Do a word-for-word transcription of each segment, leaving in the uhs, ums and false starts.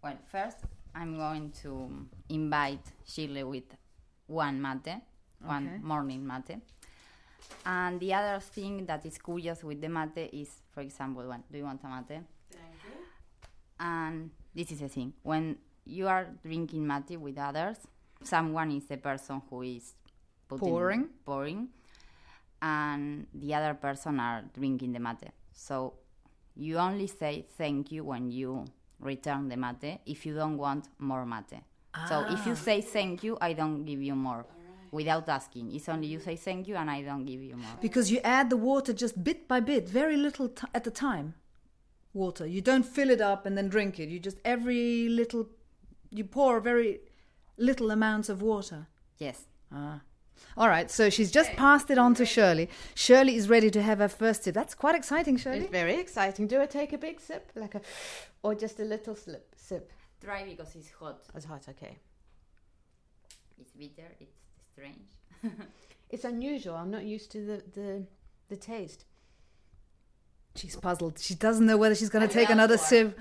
Well, first I'm going to invite Shirley with one mate, one Okay. morning mate. And the other thing that is curious with the mate is, for example, when do you want a mate? Thank you. And this is the thing. When you are drinking mate with others, someone is the person who is putting, Pouring. pouring, and the other person are drinking the mate. So you only say thank you when you return the mate if you don't want more mate. So if you say thank you, I don't give you more. Without asking. It's only you say thank you and I don't give you more. Because you add the water just bit by bit, very little t- at a time. Water. You don't fill it up and then drink it. You just every little, you pour very little amounts of water. Yes. Ah. All right, so she's just passed it on to Shirley. Shirley is ready to have her first sip. That's quite exciting, Shirley. It's very exciting. Do I take a big sip, like a, or just a little slip sip? Try because it's hot. It's hot, okay. It's bitter. It's strange. It's unusual. I'm not used to the the, the taste. She's puzzled. She doesn't know whether she's going to take love another one. sip.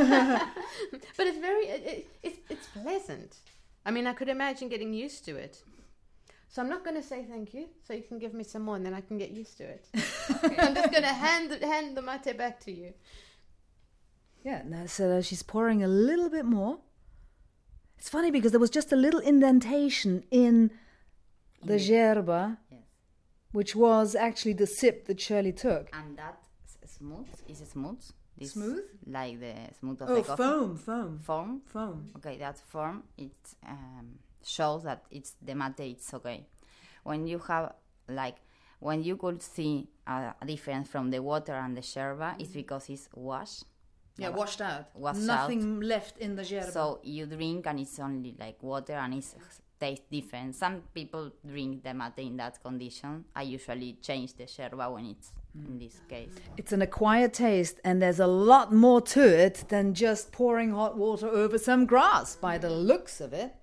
But it's very, it, it, it's it's pleasant. I mean, I could imagine getting used to it. So I'm not going to say thank you. So you can give me some more, and then I can get used to it. I'm just going to hand the, hand the mate back to you. Yeah, no, so she's pouring a little bit more. It's funny because there was just a little indentation in the In the- yerba, Yes. which was actually the sip that Shirley took. And that s- smooth is smooth. This Smooth? Like the smooth of Oh, the coffee. foam, foam, Foam. foam. Okay, that form it um, shows that it's the mate. It's okay. When you have like when you could see a, a difference from the water and the yerba, it's because it's washed. Yeah, washed out. Washed Nothing left in the yerba. So you drink and it's only like water and it tastes different. Some people drink the mate in that condition. I usually change the yerba when it's in this case. It's an acquired taste, and there's a lot more to it than just pouring hot water over some grass, by the looks of it.